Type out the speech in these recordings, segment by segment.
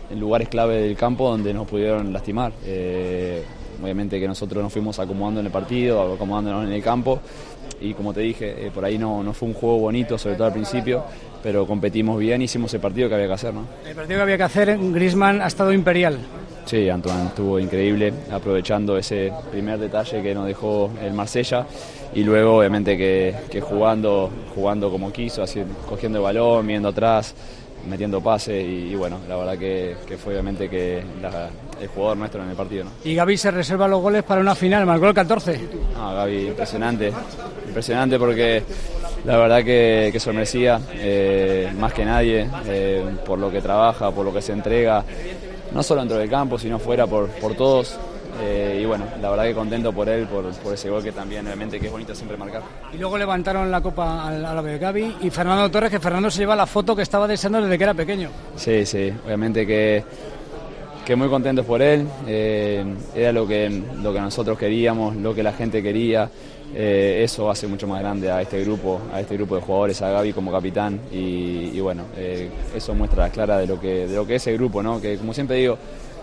en lugares clave del campo donde nos pudieron lastimar. Obviamente que nosotros nos fuimos acomodando en el partido, acomodándonos en el campo, y como te dije, por ahí no fue un juego bonito, sobre todo al principio, pero competimos bien, hicimos el partido que había que hacer, ¿no? El partido que había que hacer, Griezmann ha estado imperial. Sí, Antoine estuvo increíble, aprovechando ese primer detalle que nos dejó el Marsella, y luego obviamente que jugando como quiso, así, cogiendo el balón, viendo atrás, metiendo pases, y bueno, la verdad que fue obviamente que el jugador nuestro en el partido, ¿no? Y Gavi se reserva los goles para una final, marcó el 14. Gavi, impresionante porque la verdad que se lo merecía, más que nadie, por lo que trabaja, por lo que se entrega, no solo dentro del campo, sino fuera por todos. Y bueno, la verdad que contento por él, por ese gol que también obviamente que es bonito siempre marcar. Y luego levantaron la copa a la de Gavi y Fernando Torres, que Fernando se lleva la foto que estaba deseando desde que era pequeño. Sí, obviamente que muy contentos por él, era lo que nosotros queríamos, lo que la gente quería, eso hace mucho más grande a este grupo de jugadores, a Gavi como capitán, y bueno, eso muestra la clara de lo que es el grupo, ¿no? Que como siempre digo,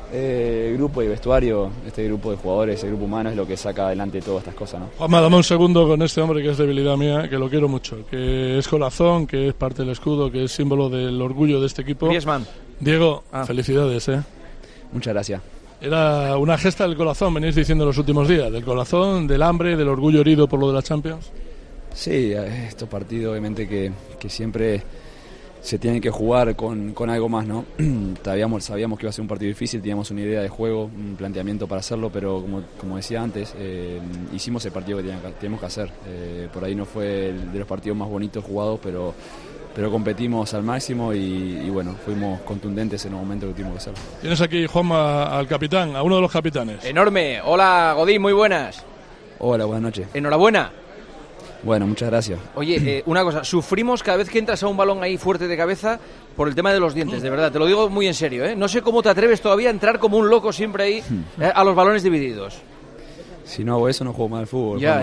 el grupo y vestuario, este grupo de jugadores, el grupo humano es lo que saca adelante todas estas cosas, ¿no? Juanma, dame un segundo con este hombre que es debilidad mía, que lo quiero mucho, que es corazón, que es parte del escudo, que es símbolo del orgullo de este equipo. Griezmann. Diego, felicidades, Muchas gracias. Era una gesta del corazón, venís diciendo los últimos días, del corazón, del hambre, del orgullo herido por lo de la Champions. Sí, estos partidos obviamente que siempre se tienen que jugar con algo más, ¿no? Sabíamos que iba a ser un partido difícil, teníamos una idea de juego, un planteamiento para hacerlo, pero como decía antes, hicimos el partido que teníamos que hacer. Por ahí no fue el de los partidos más bonitos jugados, pero competimos al máximo y bueno, fuimos contundentes en el momento que tuvimos que hacerlo. Tienes aquí, Juanma, al capitán, a uno de los capitanes. Enorme. Hola, Godín, muy buenas. Hola, buenas noches. Enhorabuena. Bueno, muchas gracias. Oye, una cosa, sufrimos cada vez que entras a un balón ahí fuerte de cabeza por el tema de los dientes, de verdad, te lo digo muy en serio, ¿eh? No sé cómo te atreves todavía a entrar como un loco siempre ahí a los balones divididos. Si no hago eso, no juego más al fútbol. Ya,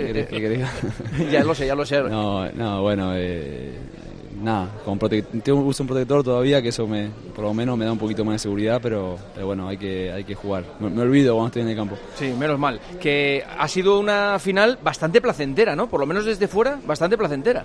ya lo sé. No, bueno, nada, uso un protector todavía, que eso por lo menos me da un poquito más de seguridad, pero bueno, hay que jugar. Me olvido cuando estoy en el campo. Sí, menos mal. Que ha sido una final bastante placentera, ¿no? Por lo menos desde fuera, bastante placentera.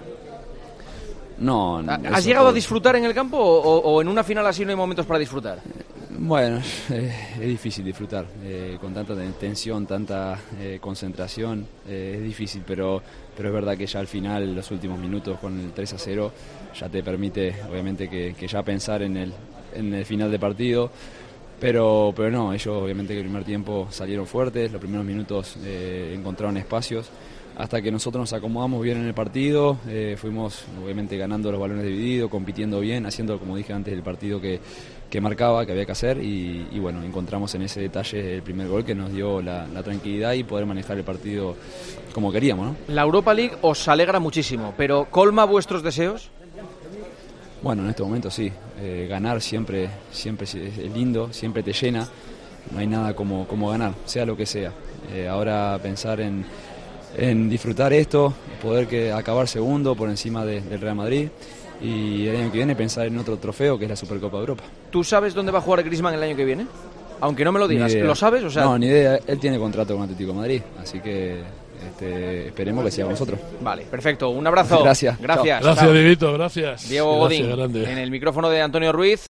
No. ¿Has llegado a disfrutar en el campo o en una final así no hay momentos para disfrutar? Bueno, es difícil disfrutar, con tanta tensión, tanta concentración, es difícil, pero es verdad que ya al final, los últimos minutos con el 3-0, ya te permite obviamente que ya pensar en el final de partido, pero no, ellos obviamente que el primer tiempo salieron fuertes, los primeros minutos encontraron espacios, hasta que nosotros nos acomodamos bien en el partido, fuimos obviamente ganando los balones divididos, compitiendo bien, haciendo, como dije antes, el partido que marcaba, que había que hacer, y bueno, encontramos en ese detalle el primer gol que nos dio la tranquilidad y poder manejar el partido como queríamos, ¿no? La Europa League os alegra muchísimo, pero ¿colma vuestros deseos? Bueno, en este momento sí, ganar siempre es lindo, siempre te llena, no hay nada como ganar, sea lo que sea. Ahora pensar en disfrutar esto, poder acabar segundo por encima del Real Madrid, y el año que viene pensar en otro trofeo que es la Supercopa de Europa. ¿Tú sabes dónde va a jugar Griezmann el año que viene? Aunque no me lo digas, ¿lo sabes? O sea... No, ni idea, él tiene contrato con Atlético de Madrid, así que esperemos que sea con nosotros. Vale, perfecto, un abrazo. Gracias. Gracias, Dieguito, gracias. Diego Godín, grande. en el micrófono de Antonio Ruiz.